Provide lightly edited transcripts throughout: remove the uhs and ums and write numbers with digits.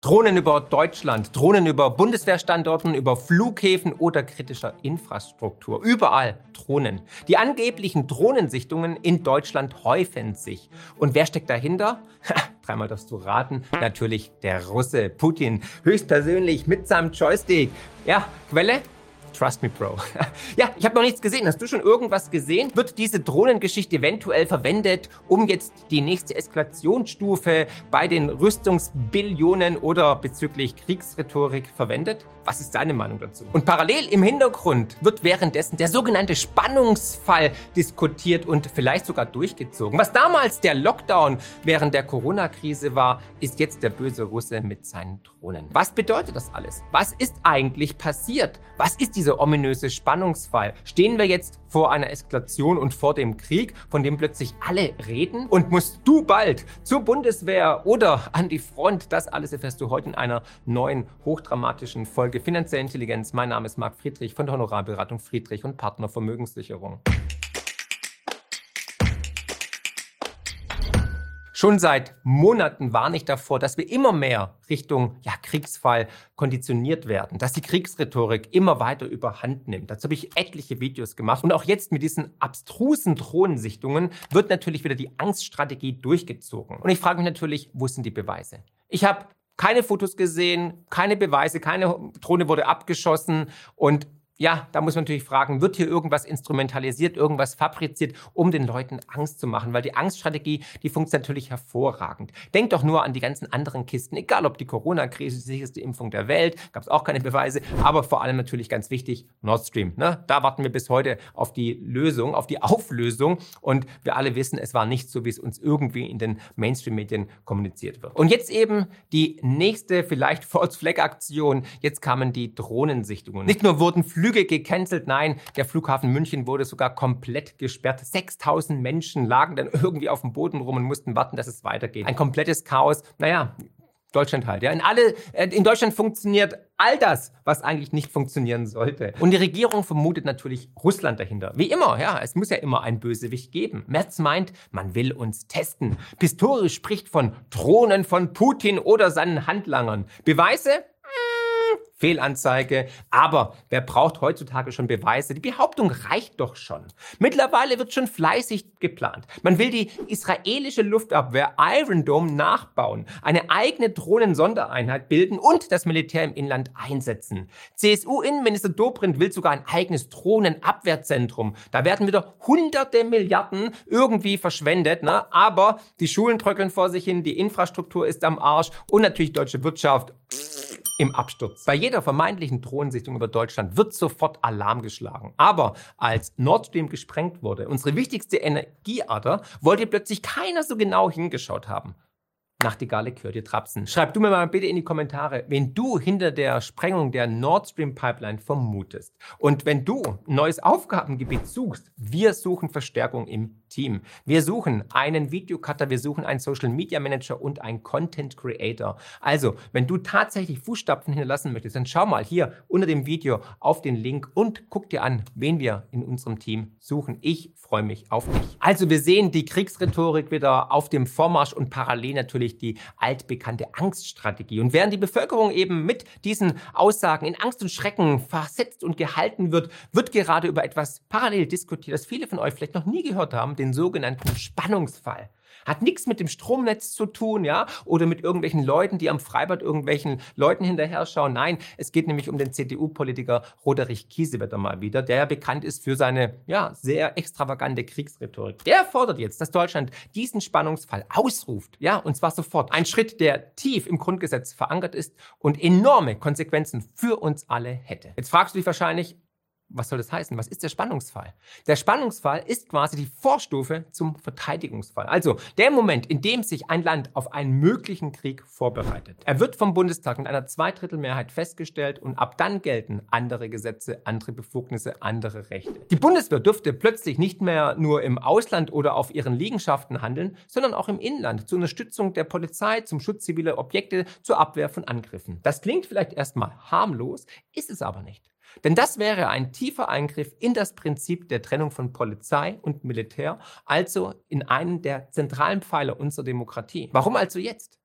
Drohnen über Deutschland, Drohnen über Bundeswehrstandorten, über Flughäfen oder kritischer Infrastruktur. Überall Drohnen. Die angeblichen Drohnensichtungen in Deutschland häufen sich. Und wer steckt dahinter? Dreimal darfst du raten. Natürlich der Russe Putin. Höchstpersönlich mit seinem Joystick. Ja, Quelle? Trust me, Bro. Ja, ich habe noch nichts gesehen. Hast du schon irgendwas gesehen? Wird diese Drohnengeschichte eventuell verwendet, um jetzt die nächste Eskalationsstufe bei den Rüstungsbillionen oder bezüglich Kriegsrhetorik verwendet? Was ist deine Meinung dazu? Und parallel im Hintergrund wird währenddessen der sogenannte Spannungsfall diskutiert und vielleicht sogar durchgezogen. Was damals der Lockdown während der Corona-Krise war, ist jetzt der böse Russe mit seinen Drohnen. Was bedeutet das alles? Was ist eigentlich passiert? Was ist dieser ominöse Spannungsfall? Stehen wir jetzt vor einer Eskalation und vor dem Krieg, von dem plötzlich alle reden? Und musst du bald zur Bundeswehr oder an die Front? Das alles erfährst du heute in einer neuen, hochdramatischen Folge Finanzielle Intelligenz. Mein Name ist Marc Friedrich von der Honorarberatung Friedrich und Partner Vermögenssicherung. Schon seit Monaten warne ich davor, dass wir immer mehr Richtung Kriegsfall konditioniert werden, dass die Kriegsrhetorik immer weiter überhand nimmt. Dazu habe ich etliche Videos gemacht. Und auch jetzt mit diesen abstrusen Drohnensichtungen wird natürlich wieder die Angststrategie durchgezogen. Und ich frage mich natürlich, wo sind die Beweise? Ich habe keine Fotos gesehen, keine Beweise, keine Drohne wurde abgeschossen und ja, da muss man natürlich fragen, wird hier irgendwas instrumentalisiert, irgendwas fabriziert, um den Leuten Angst zu machen? Weil die Angststrategie, die funktioniert natürlich hervorragend. Denkt doch nur an die ganzen anderen Kisten, egal ob die Corona-Krise, die sicherste Impfung der Welt, gab es auch keine Beweise, aber vor allem natürlich ganz wichtig, Nord Stream. Ne? Da warten wir bis heute auf die Lösung, auf die Auflösung und wir alle wissen, es war nicht so, wie es uns irgendwie in den Mainstream-Medien kommuniziert wird. Und jetzt eben die nächste, vielleicht False-Flag-Aktion, jetzt kamen die Drohnensichtungen. Nicht nur wurden Flüge gecancelt, nein, der Flughafen München wurde sogar komplett gesperrt. 6.000 Menschen lagen dann irgendwie auf dem Boden rum und mussten warten, dass es weitergeht. Ein komplettes Chaos. Naja, Deutschland halt. Ja. In Deutschland funktioniert all das, was eigentlich nicht funktionieren sollte. Und die Regierung vermutet natürlich Russland dahinter. Wie immer, ja, es muss ja immer einen Bösewicht geben. Merz meint, man will uns testen. Pistorius spricht von Drohnen von Putin oder seinen Handlangern. Beweise? Fehlanzeige. Aber wer braucht heutzutage schon Beweise? Die Behauptung reicht doch schon. Mittlerweile wird schon fleißig geplant. Man will die israelische Luftabwehr Iron Dome nachbauen, eine eigene Drohnen-Sondereinheit bilden und das Militär im Inland einsetzen. CSU-Innenminister Dobrindt will sogar ein eigenes Drohnenabwehrzentrum. Da werden wieder hunderte Milliarden irgendwie verschwendet, ne? Aber die Schulen tröckeln vor sich hin, die Infrastruktur ist am Arsch und natürlich deutsche Wirtschaft im Absturz. Bei jeder vermeintlichen Drohnensichtung über Deutschland wird sofort Alarm geschlagen. Aber als Nord Stream gesprengt wurde, unsere wichtigste Energieader, wollte plötzlich keiner so genau hingeschaut haben. Nachtigalle, hört ihr Trapsen. Schreib du mir mal bitte in die Kommentare, wen du hinter der Sprengung der Nord Stream Pipeline vermutest. Und wenn du ein neues Aufgabengebiet suchst, wir suchen Verstärkung im Team. Wir suchen einen Videocutter, wir suchen einen Social Media Manager und einen Content Creator. Also, wenn du tatsächlich Fußstapfen hinterlassen möchtest, dann schau mal hier unter dem Video auf den Link und guck dir an, wen wir in unserem Team suchen. Ich freue mich auf dich. Also, wir sehen die Kriegsrhetorik wieder auf dem Vormarsch und parallel natürlich die altbekannte Angststrategie. Und während die Bevölkerung eben mit diesen Aussagen in Angst und Schrecken versetzt und gehalten wird, wird gerade über etwas parallel diskutiert, das viele von euch vielleicht noch nie gehört haben, den sogenannten Spannungsfall. Hat nichts mit dem Stromnetz zu tun, ja, oder mit irgendwelchen Leuten, die am Freibad irgendwelchen Leuten hinterher schauen. Nein, es geht nämlich um den CDU-Politiker Roderich Kiesewetter mal wieder, der ja bekannt ist für seine, sehr extravagante Kriegsrhetorik. Der fordert jetzt, dass Deutschland diesen Spannungsfall ausruft, ja, und zwar sofort. Ein Schritt, der tief im Grundgesetz verankert ist und enorme Konsequenzen für uns alle hätte. Jetzt fragst du dich wahrscheinlich, was soll das heißen? Was ist der Spannungsfall? Der Spannungsfall ist quasi die Vorstufe zum Verteidigungsfall. Also der Moment, in dem sich ein Land auf einen möglichen Krieg vorbereitet. Er wird vom Bundestag mit einer Zweidrittelmehrheit festgestellt und ab dann gelten andere Gesetze, andere Befugnisse, andere Rechte. Die Bundeswehr dürfte plötzlich nicht mehr nur im Ausland oder auf ihren Liegenschaften handeln, sondern auch im Inland zur Unterstützung der Polizei, zum Schutz ziviler Objekte, zur Abwehr von Angriffen. Das klingt vielleicht erstmal harmlos, ist es aber nicht. Denn das wäre ein tiefer Eingriff in das Prinzip der Trennung von Polizei und Militär, also in einen der zentralen Pfeiler unserer Demokratie. Warum also jetzt?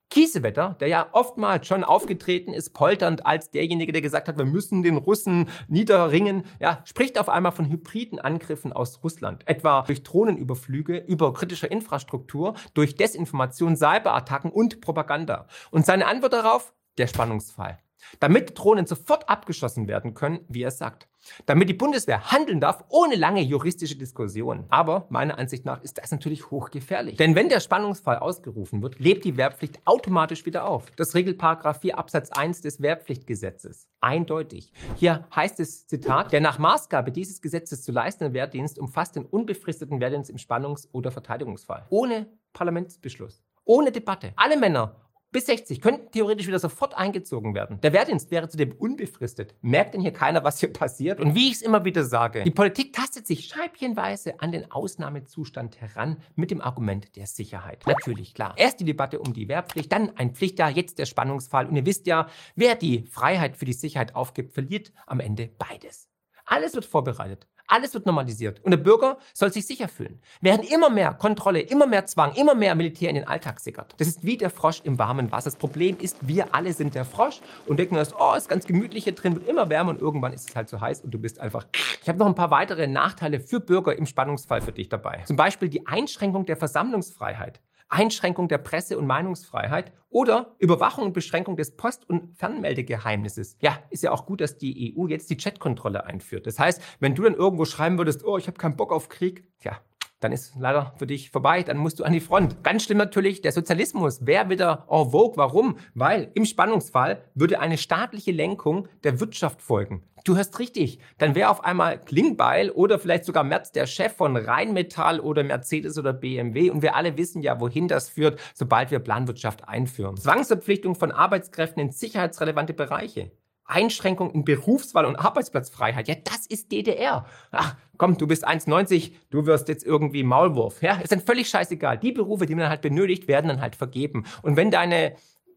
Kiesewetter, der ja oftmals schon aufgetreten ist, polternd als derjenige, der gesagt hat, wir müssen den Russen niederringen, ja, spricht auf einmal von hybriden Angriffen aus Russland. Etwa durch Drohnenüberflüge über kritische Infrastruktur, durch Desinformation, Cyberattacken und Propaganda. Und seine Antwort darauf? Der Spannungsfall. Damit Drohnen sofort abgeschossen werden können, wie er sagt. Damit die Bundeswehr handeln darf, ohne lange juristische Diskussionen. Aber meiner Ansicht nach ist das natürlich hochgefährlich. Denn wenn der Spannungsfall ausgerufen wird, lebt die Wehrpflicht automatisch wieder auf. Das regelt § 4 Absatz 1 des Wehrpflichtgesetzes. Eindeutig. Hier heißt es, Zitat, der nach Maßgabe dieses Gesetzes zu leistende Wehrdienst umfasst den unbefristeten Wehrdienst im Spannungs- oder Verteidigungsfall. Ohne Parlamentsbeschluss. Ohne Debatte. Alle Männer bis 60 könnten theoretisch wieder sofort eingezogen werden. Der Wehrdienst wäre zudem unbefristet. Merkt denn hier keiner, was hier passiert? Und wie ich es immer wieder sage, die Politik tastet sich scheibchenweise an den Ausnahmezustand heran mit dem Argument der Sicherheit. Natürlich, klar. Erst die Debatte um die Wehrpflicht, dann ein Pflichtjahr, jetzt der Spannungsfall. Und ihr wisst ja, wer die Freiheit für die Sicherheit aufgibt, verliert am Ende beides. Alles wird vorbereitet. Alles wird normalisiert. Und der Bürger soll sich sicher fühlen. Während immer mehr Kontrolle, immer mehr Zwang, immer mehr Militär in den Alltag sickert. Das ist wie der Frosch im warmen Wasser. Das Problem ist, wir alle sind der Frosch und denken erst, oh, ist ganz gemütlich hier drin, wird immer wärmer und irgendwann ist es halt so heiß und du bist einfach... Ich habe noch ein paar weitere Nachteile für Bürger im Spannungsfall für dich dabei. Zum Beispiel die Einschränkung der Versammlungsfreiheit. Einschränkung der Presse- und Meinungsfreiheit oder Überwachung und Beschränkung des Post- und Fernmeldegeheimnisses. Ja, ist ja auch gut, dass die EU jetzt die Chatkontrolle einführt. Das heißt, wenn du dann irgendwo schreiben würdest, oh, ich habe keinen Bock auf Krieg, tja, dann ist leider für dich vorbei, dann musst du an die Front. Ganz schlimm natürlich, der Sozialismus wäre wieder en vogue. Warum? Weil im Spannungsfall würde eine staatliche Lenkung der Wirtschaft folgen. Du hörst richtig, dann wäre auf einmal Klingbeil oder vielleicht sogar Merz der Chef von Rheinmetall oder Mercedes oder BMW und wir alle wissen ja, wohin das führt, sobald wir Planwirtschaft einführen. Zwangsverpflichtung von Arbeitskräften in sicherheitsrelevante Bereiche. Einschränkung in Berufswahl und Arbeitsplatzfreiheit. Ja, das ist DDR. Ach, komm, du bist 1,90, du wirst jetzt irgendwie Maulwurf. Ja, ist dann völlig scheißegal. Die Berufe, die man halt benötigt, werden dann halt vergeben. Und wenn deine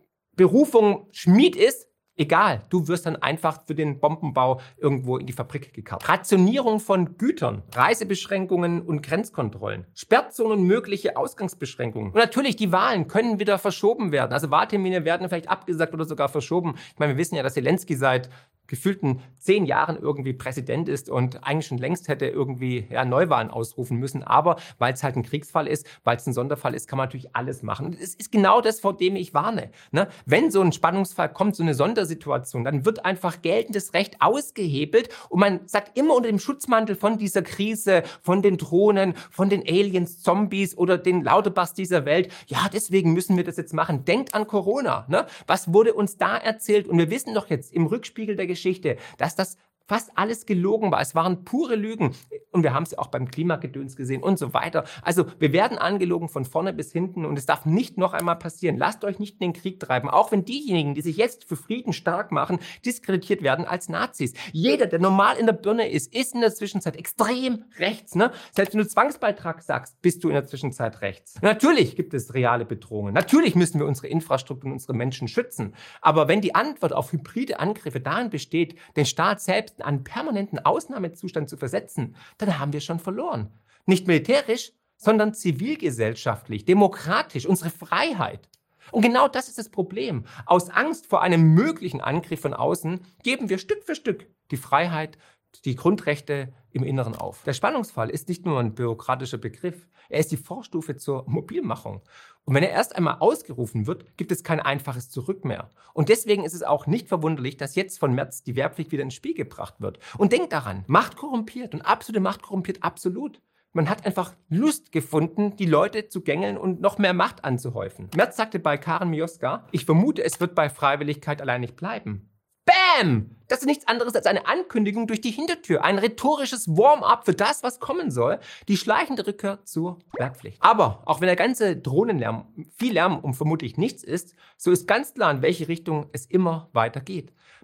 Berufung Schmied ist, egal, du wirst dann einfach für den Bombenbau irgendwo in die Fabrik gekarrt. Rationierung von Gütern, Reisebeschränkungen und Grenzkontrollen, Sperrzonen, mögliche Ausgangsbeschränkungen. Und natürlich, die Wahlen können wieder verschoben werden. Also Wahltermine werden vielleicht abgesagt oder sogar verschoben. Ich meine, wir wissen ja, dass Zelensky seit gefühlten 10 Jahren irgendwie Präsident ist und eigentlich schon längst hätte irgendwie Neuwahlen ausrufen müssen. Aber weil es halt ein Kriegsfall ist, weil es ein Sonderfall ist, kann man natürlich alles machen. Und es ist genau das, vor dem ich warne. Ne? Wenn so ein Spannungsfall kommt, so eine Sondersituation, dann wird einfach geltendes Recht ausgehebelt und man sagt immer unter dem Schutzmantel von dieser Krise, von den Drohnen, von den Aliens, Zombies oder den Lauterbachs dieser Welt, ja, deswegen müssen wir das jetzt machen. Denkt an Corona. Ne? Was wurde uns da erzählt? Und wir wissen doch jetzt im Rückspiegel der Geschichte, dass das fast alles gelogen war. Es waren pure Lügen. Und wir haben es ja auch beim Klimagedöns gesehen und so weiter. Also wir werden angelogen von vorne bis hinten und es darf nicht noch einmal passieren. Lasst euch nicht in den Krieg treiben. Auch wenn diejenigen, die sich jetzt für Frieden stark machen, diskreditiert werden als Nazis. Jeder, der normal in der Birne ist in der Zwischenzeit extrem rechts. Ne? Selbst wenn du Zwangsbeitrag sagst, bist du in der Zwischenzeit rechts. Natürlich gibt es reale Bedrohungen. Natürlich müssen wir unsere Infrastruktur und unsere Menschen schützen. Aber wenn die Antwort auf hybride Angriffe darin besteht, den Staat selbst in einen permanenten Ausnahmezustand zu versetzen, dann haben wir schon verloren. Nicht militärisch, sondern zivilgesellschaftlich, demokratisch, unsere Freiheit. Und genau das ist das Problem. Aus Angst vor einem möglichen Angriff von außen geben wir Stück für Stück die Freiheit, die Grundrechte im Inneren auf. Der Spannungsfall ist nicht nur ein bürokratischer Begriff, er ist die Vorstufe zur Mobilmachung. Und wenn er erst einmal ausgerufen wird, gibt es kein einfaches Zurück mehr. Und deswegen ist es auch nicht verwunderlich, dass jetzt von März die Wehrpflicht wieder ins Spiel gebracht wird. Und denkt daran, Macht korrumpiert und absolute Macht korrumpiert absolut. Man hat einfach Lust gefunden, die Leute zu gängeln und noch mehr Macht anzuhäufen. Merz sagte bei Karen Mioska, ich vermute, es wird bei Freiwilligkeit allein nicht bleiben. Bam! Das ist nichts anderes als eine Ankündigung durch die Hintertür. Ein rhetorisches Warm-up für das, was kommen soll. Die schleichende Rückkehr zur Wehrpflicht. Aber auch wenn der ganze Drohnenlärm viel Lärm vermutlich nichts ist, so ist ganz klar, in welche Richtung es immer weiter geht.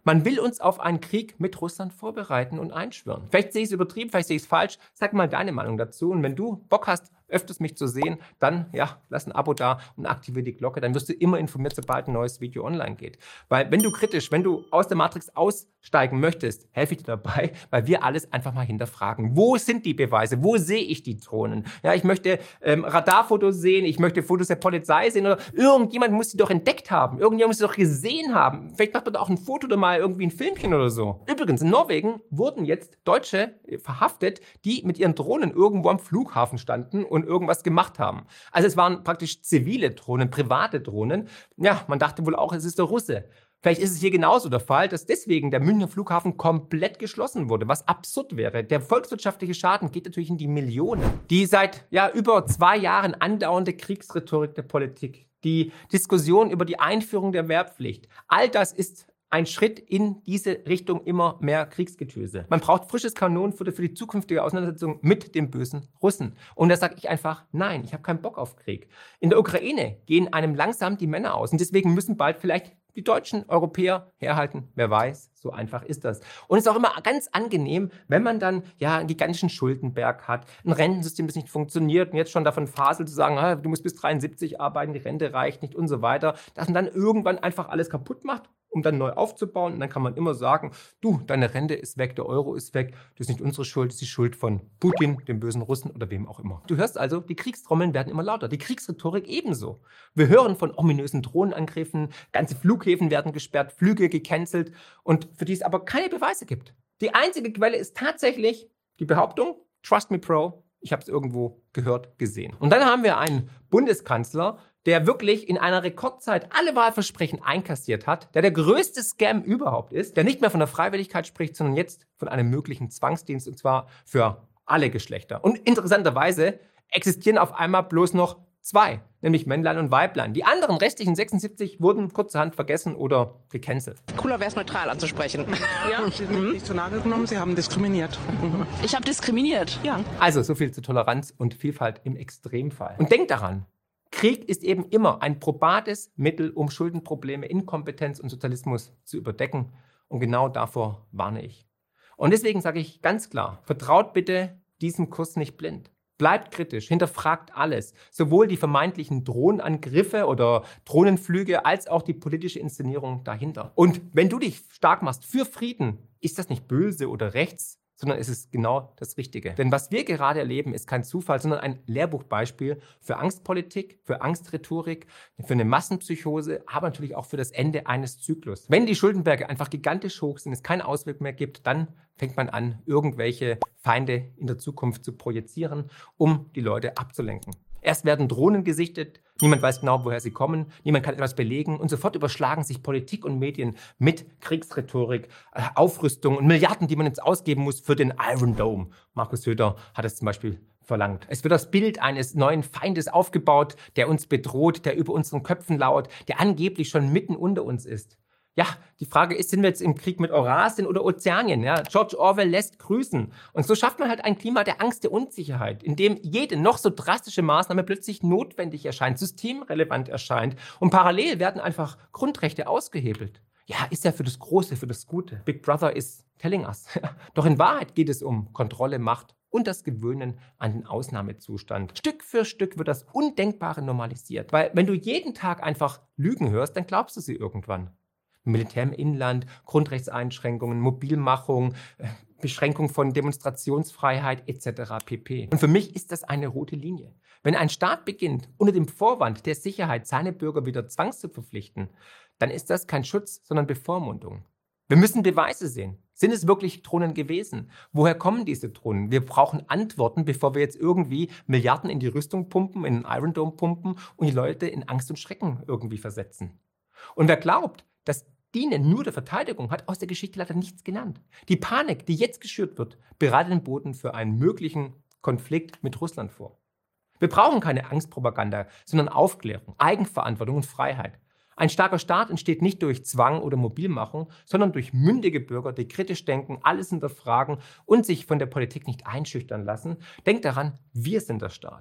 Man will uns auf einen Krieg mit Russland vorbereiten und einschwören. Vielleicht sehe ich es übertrieben, vielleicht sehe ich es falsch. Sag mal deine Meinung dazu. Und wenn du Bock hast, öfters mich zu sehen, dann lass ein Abo da und aktiviere die Glocke. Dann wirst du immer informiert, sobald ein neues Video online geht. Weil wenn du aus der Matrix aussteigen möchtest, helfe ich dir dabei, weil wir alles einfach mal hinterfragen. Wo sind die Beweise? Wo sehe ich die Drohnen? Ja, ich möchte Radarfotos sehen, ich möchte Fotos der Polizei sehen oder irgendjemand muss sie doch entdeckt haben. Irgendjemand muss sie doch gesehen haben. Vielleicht macht man da auch ein Foto oder mal irgendwie ein Filmchen oder so. Übrigens, in Norwegen wurden jetzt Deutsche verhaftet, die mit ihren Drohnen irgendwo am Flughafen standen und irgendwas gemacht haben. Also es waren praktisch zivile Drohnen, private Drohnen. Ja, man dachte wohl auch, es ist der Russe. Vielleicht ist es hier genauso der Fall, dass deswegen der Münchner Flughafen komplett geschlossen wurde, was absurd wäre. Der volkswirtschaftliche Schaden geht natürlich in die Millionen. Die seit über 2 Jahren andauernde Kriegsrhetorik der Politik, die Diskussion über die Einführung der Wehrpflicht, all das ist ein Schritt in diese Richtung, immer mehr Kriegsgetöse. Man braucht frisches Kanonenfutter für die zukünftige Auseinandersetzung mit dem bösen Russen. Und da sage ich einfach, nein, ich habe keinen Bock auf Krieg. In der Ukraine gehen einem langsam die Männer aus und deswegen müssen bald vielleicht die deutschen Europäer herhalten. Wer weiß, so einfach ist das. Und es ist auch immer ganz angenehm, wenn man dann einen gigantischen Schuldenberg hat, ein Rentensystem, das nicht funktioniert und jetzt schon davon faselt zu sagen, du musst bis 73 arbeiten, die Rente reicht nicht und so weiter, dass man dann irgendwann einfach alles kaputt macht, um dann neu aufzubauen. Und dann kann man immer sagen, du, deine Rente ist weg, der Euro ist weg, das ist nicht unsere Schuld, das ist die Schuld von Putin, dem bösen Russen oder wem auch immer. Du hörst also, die Kriegstrommeln werden immer lauter, die Kriegsrhetorik ebenso. Wir hören von ominösen Drohnenangriffen, ganze Flughäfen werden gesperrt, Flüge gecancelt und für die es aber keine Beweise gibt. Die einzige Quelle ist tatsächlich die Behauptung, Trust Me Pro, ich habe es irgendwo gehört, gesehen. Und dann haben wir einen Bundeskanzler, der wirklich in einer Rekordzeit alle Wahlversprechen einkassiert hat, der größte Scam überhaupt ist, der nicht mehr von der Freiwilligkeit spricht, sondern jetzt von einem möglichen Zwangsdienst, und zwar für alle Geschlechter. Und interessanterweise existieren auf einmal bloß noch 2, nämlich Männlein und Weiblein. Die anderen restlichen 76 wurden kurzerhand vergessen oder gecancelt. Cooler wäre es, neutral anzusprechen. Ja, Sie sind nicht zu nahe genommen, Sie haben diskriminiert. Ich habe diskriminiert. Ja. Also so viel zu Toleranz und Vielfalt im Extremfall. Und denkt daran, Krieg ist eben immer ein probates Mittel, um Schuldenprobleme, Inkompetenz und Sozialismus zu überdecken. Und genau davor warne ich. Und deswegen sage ich ganz klar, vertraut bitte diesem Kurs nicht blind. Bleibt kritisch, hinterfragt alles, sowohl die vermeintlichen Drohnenangriffe oder Drohnenflüge als auch die politische Inszenierung dahinter. Und wenn du dich stark machst für Frieden, ist das nicht böse oder rechts, sondern es ist genau das Richtige. Denn was wir gerade erleben, ist kein Zufall, sondern ein Lehrbuchbeispiel für Angstpolitik, für Angstrhetorik, für eine Massenpsychose, aber natürlich auch für das Ende eines Zyklus. Wenn die Schuldenberge einfach gigantisch hoch sind, es keine Auswirkungen mehr gibt, dann fängt man an, irgendwelche Feinde in der Zukunft zu projizieren, um die Leute abzulenken. Erst werden Drohnen gesichtet, niemand weiß genau, woher sie kommen, niemand kann etwas belegen und sofort überschlagen sich Politik und Medien mit Kriegsrhetorik, Aufrüstung und Milliarden, die man jetzt ausgeben muss für den Iron Dome. Markus Söder hat es zum Beispiel verlangt. Es wird das Bild eines neuen Feindes aufgebaut, der uns bedroht, der über unseren Köpfen lauert, der angeblich schon mitten unter uns ist. Ja, die Frage ist, sind wir jetzt im Krieg mit Eurasien oder Ozeanien? Ja, George Orwell lässt grüßen. Und so schafft man halt ein Klima der Angst, der Unsicherheit, in dem jede noch so drastische Maßnahme plötzlich notwendig erscheint, systemrelevant erscheint. Und parallel werden einfach Grundrechte ausgehebelt. Ja, ist ja für das Große, für das Gute. Big Brother is telling us. Doch in Wahrheit geht es um Kontrolle, Macht und das Gewöhnen an den Ausnahmezustand. Stück für Stück wird das Undenkbare normalisiert. Weil wenn du jeden Tag einfach Lügen hörst, dann glaubst du sie irgendwann. Militär im Inland, Grundrechtseinschränkungen, Mobilmachung, Beschränkung von Demonstrationsfreiheit etc. pp. Und für mich ist das eine rote Linie. Wenn ein Staat beginnt, unter dem Vorwand der Sicherheit seine Bürger wieder zwangs zu verpflichten, dann ist das kein Schutz, sondern Bevormundung. Wir müssen Beweise sehen. Sind es wirklich Drohnen gewesen? Woher kommen diese Drohnen? Wir brauchen Antworten, bevor wir jetzt irgendwie Milliarden in die Rüstung pumpen, in den Iron Dome pumpen und die Leute in Angst und Schrecken irgendwie versetzen. Und wer glaubt, dass Dienen nur der Verteidigung, hat aus der Geschichte leider nichts genannt. Die Panik, die jetzt geschürt wird, bereitet den Boden für einen möglichen Konflikt mit Russland vor. Wir brauchen keine Angstpropaganda, sondern Aufklärung, Eigenverantwortung und Freiheit. Ein starker Staat entsteht nicht durch Zwang oder Mobilmachung, sondern durch mündige Bürger, die kritisch denken, alles hinterfragen und sich von der Politik nicht einschüchtern lassen. Denkt daran, wir sind der Staat.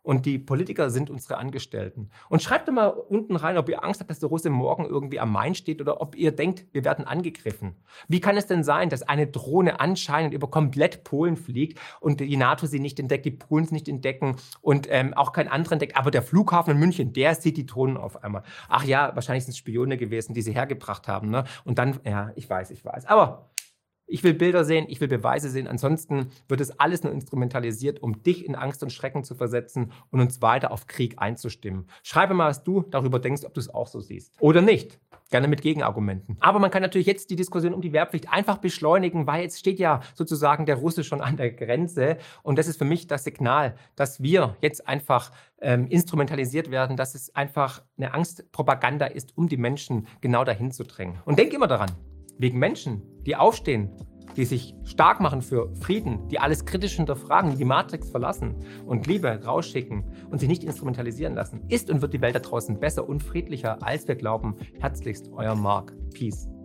Und die Politiker sind unsere Angestellten. Und schreibt doch mal unten rein, ob ihr Angst habt, dass der Russe morgen irgendwie am Main steht oder ob ihr denkt, wir werden angegriffen. Wie kann es denn sein, dass eine Drohne anscheinend über komplett Polen fliegt und die NATO sie nicht entdeckt, die Polen sie nicht entdecken und auch kein anderer entdeckt, aber der Flughafen in München, der sieht die Drohnen auf einmal. Ach ja, wahrscheinlich sind es Spione gewesen, die sie hergebracht haben. Ne? Und dann, ja, ich weiß. Aber ich will Bilder sehen, ich will Beweise sehen. Ansonsten wird es alles nur instrumentalisiert, um dich in Angst und Schrecken zu versetzen und uns weiter auf Krieg einzustimmen. Schreibe mal, was du darüber denkst, ob du es auch so siehst. Oder nicht. Gerne mit Gegenargumenten. Aber man kann natürlich jetzt die Diskussion um die Wehrpflicht einfach beschleunigen, weil jetzt steht ja sozusagen der Russe schon an der Grenze. Und das ist für mich das Signal, dass wir jetzt einfach instrumentalisiert werden, dass es einfach eine Angstpropaganda ist, um die Menschen genau dahin zu drängen. Und denk immer daran, wegen Menschen, die aufstehen, die sich stark machen für Frieden, die alles kritisch hinterfragen, die die Matrix verlassen und Liebe rausschicken und sich nicht instrumentalisieren lassen, ist und wird die Welt da draußen besser und friedlicher, als wir glauben. Herzlichst, euer Marc. Peace.